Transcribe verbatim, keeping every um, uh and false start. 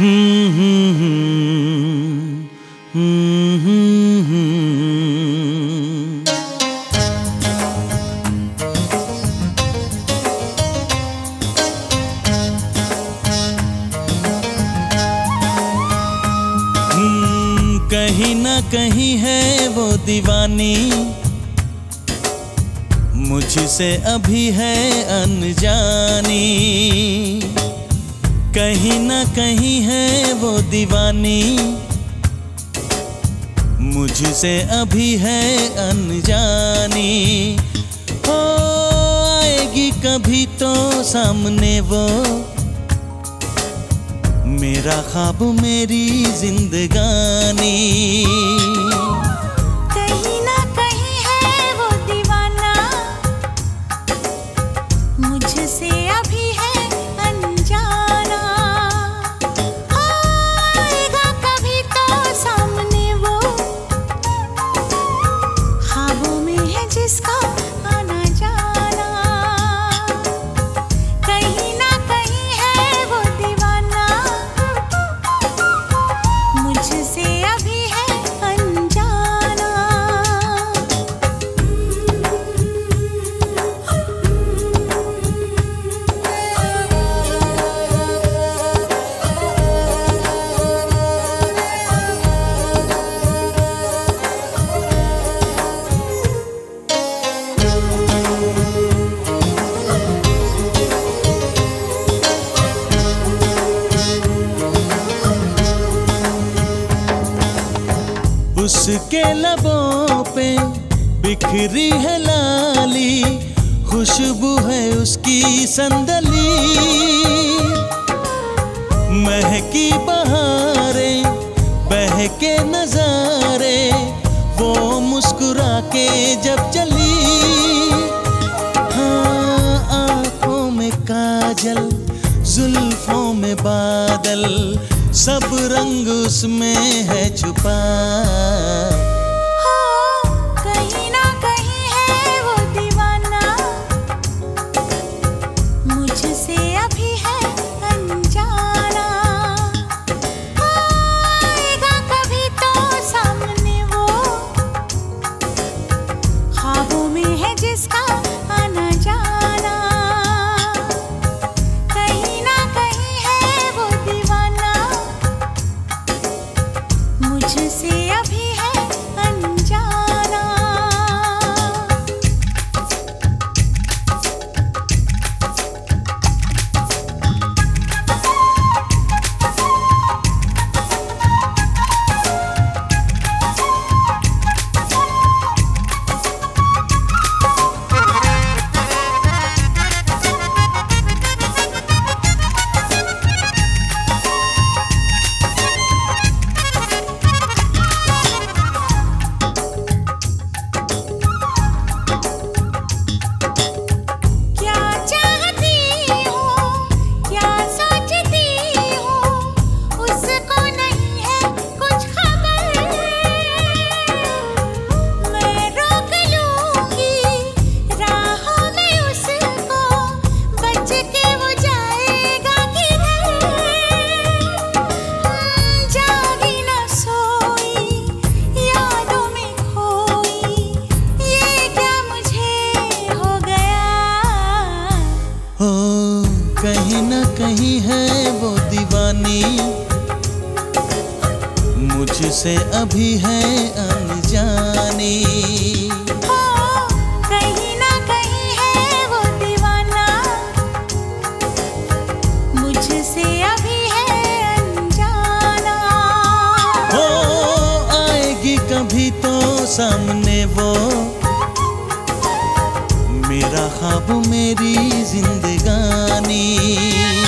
हम्म हम्म हम्म हम्म हम्म कहीं ना कहीं है वो दीवानी, मुझसे अभी है अनजानी। कहीं ना कहीं है वो दीवानी, मुझसे अभी है अनजानी। हो आएगी कभी तो सामने वो, मेरा ख्वाब मेरी जिंदगानी। कहीं ना कहीं है वो दीवाना, मुझसे अभी है अनजाना। आएगा कभी तो सामने वो, ख्वाबों में है जिसका आना जाना। कहीं ना कहीं है वो दीवाना, मुझसे अभी है अनजाना। उसके लबों पे बिखरी है लाली, खुशबू है उसकी संदली। महकी बहारें बहके नजारे, वो मुस्कुरा के जब चली। हाँ आंखों में काजल, जुल्फों में बादल, सब रंग उसमें है छुपा। हो कहीं ना कहीं है वो दीवाना, मुझसे अभी है अनजाना। आएगा कभी तो सामने वो, ख्वाबों में है जिसका आना जाना। कहीं ना कहीं है वो दीवाना, मुझसे अभी है अनजाना। क्या चाहती हूँ, क्या सोचती हूँ, उसको नहीं है कुछ खबर। मैं रोक लूँगी राहों में उसको, बच के वो जाएगा किधर। जागी न सोई यादों में खोई, ये क्या मुझे हो गया। हो कहीं ना कहीं है वो दीवानी, मुझसे अभी है अनजानी। हो कहीं ना कहीं है वो दीवाना, मुझसे अभी है अनजाना। हो आएगी कभी तो सामने वो, मेरा ख्वाब मेरी जिंदगानी।